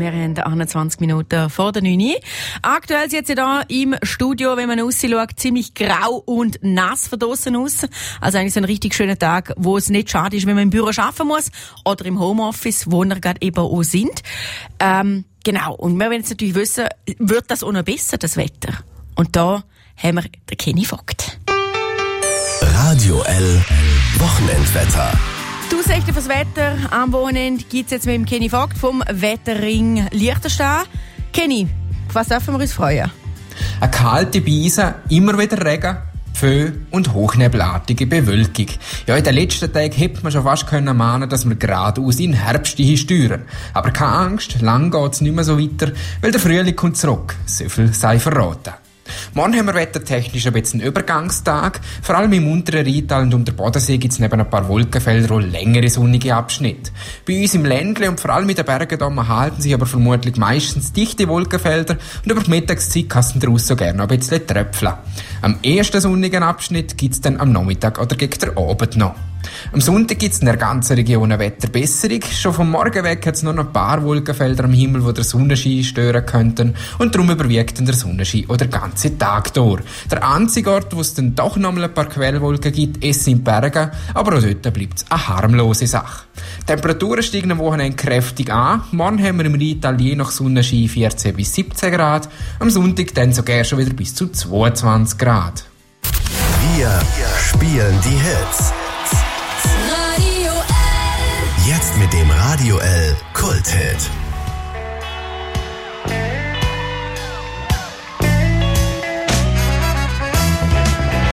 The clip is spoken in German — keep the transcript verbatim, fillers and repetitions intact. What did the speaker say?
Wir haben einundzwanzig Minuten vor der neun Uhr. Aktuell sieht es ja hier im Studio, wenn man rausschaut, ziemlich grau und nass von draussen aus. Also eigentlich so ein richtig schöner Tag, wo es nicht schade ist, wenn man im Büro arbeiten muss oder im Homeoffice, wo wir gerade eben auch sind. Ähm, genau. Und wir wollen jetzt natürlich wissen, wird das auch noch besser, das Wetter? Und da haben wir den Kenny Vogt. Radio L Wochenendwetter. Du sagst fürs Wetter am Wochenende gibt es jetzt mit dem Kenny Vogt vom Wetterring Liechtenstein. Kenny, auf was dürfen wir uns freuen? Eine kalte Beise, immer wieder Regen, Föh und hochnebelartige Bewölkung. Ja, in den letzten Tagen hätte man schon fast können mahnen, dass wir geradeaus in den Herbst steuern. Aber keine Angst, lang geht's nicht mehr so weiter, weil der Frühling kommt zurück. So viel sei verraten. Morgen haben wir wettertechnisch ein bisschen einen Übergangstag. Vor allem im unteren Rheintal und um den Bodensee gibt es neben ein paar Wolkenfelder auch längere sonnige Abschnitte. Bei uns im Ländle und vor allem in den Bergen da halten sich aber vermutlich meistens dichte Wolkenfelder und über die Mittagszeit kassen daraus so gerne ein bisschen Tröpfeln. Am ersten sonnigen Abschnitt gibt es dann am Nachmittag oder gegen den Abend noch. Am Sonntag gibt es in der ganzen Region eine Wetterbesserung. Schon vom Morgen weg hat es nur noch ein paar Wolkenfelder am Himmel, die der Sonnenschein stören könnten. Und darum überwiegt dann der Sonnenschein auch den ganzen Tag durch. Der einzige Ort, wo es dann doch noch mal ein paar Quellwolken gibt, ist in Bergen. Aber auch dort bleibt es eine harmlose Sache. Die Temperaturen steigen am Wochenende kräftig an. Morgen haben wir im Rheintal je nach Sonnenschein vierzehn bis siebzehn Grad. Am Sonntag dann sogar schon wieder bis zu zweiundzwanzig Grad. Wir spielen die Hits. Radio L. Jetzt mit dem Radio L Kult-Hit.